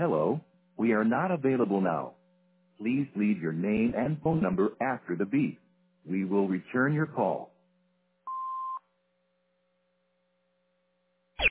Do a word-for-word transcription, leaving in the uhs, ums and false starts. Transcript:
Hello, we are not available now. Please leave your name and phone number after the beep. We will return your call.